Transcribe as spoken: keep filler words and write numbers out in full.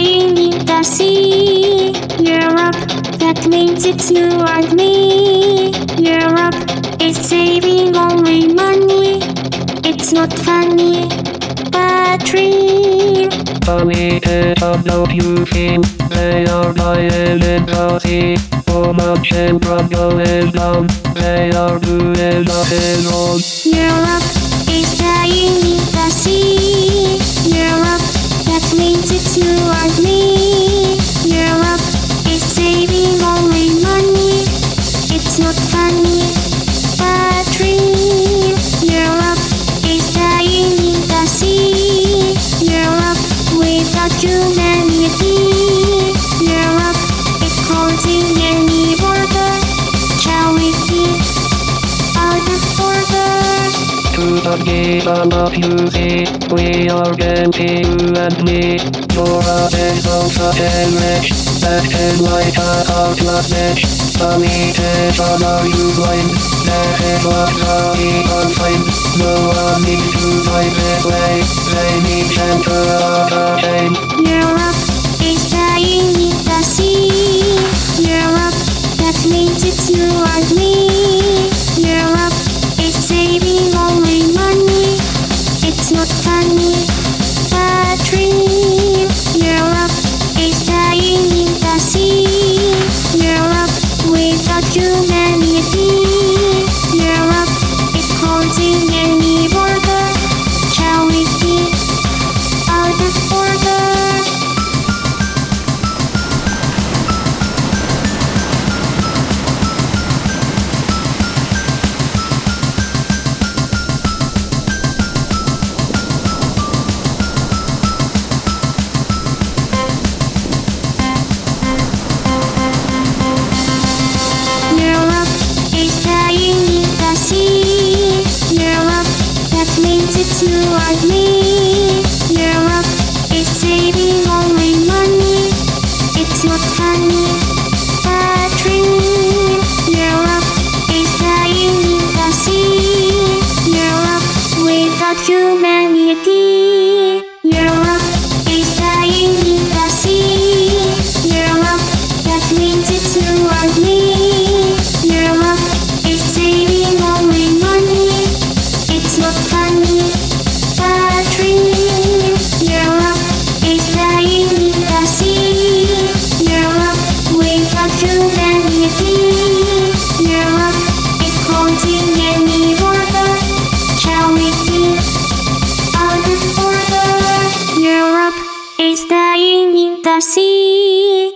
dying in the sea. Europe, that means it's you and me. Europe is saving only money. It's not funny, but real. Funny it of no using, they are dying in the sea. So much in trouble is done, they are doing nothing wrong. Europe is dying in the sea. Europe, that means it's you and me. Europe is saving only money. It's not funny, but real. Europe is dying in the sea. Europe without humanity. Europe is causing any border. Shall we see out of order? To the game of music, we are dancing you and me. You're a vessel such and rich, that can light a heartless bitch. Funny decision, are you blind? That is what the people find. No one needs to find this way, they need center of the chain. Europe is dying in the sea. Europe, that means it's you and me. Europe is saving only money. It's not funny, but real. Europe is dying in the sea. Europe without humanity. Europe is causing any border. Shall we see out of order? Europe is dying in the sea. Europe, that means it's you and me. Europe is saving only money. It's not funny, but real. Europe is dying in the sea. Europe without humanity. Europe is dying in the sea. Europe, that means it's you and me. Europe is saving only money. It's not funny, but real. Europe is dying in the sea. Europe without humanity. Europe is causing any border. Shall we see out of order? Europe is dying in the sea.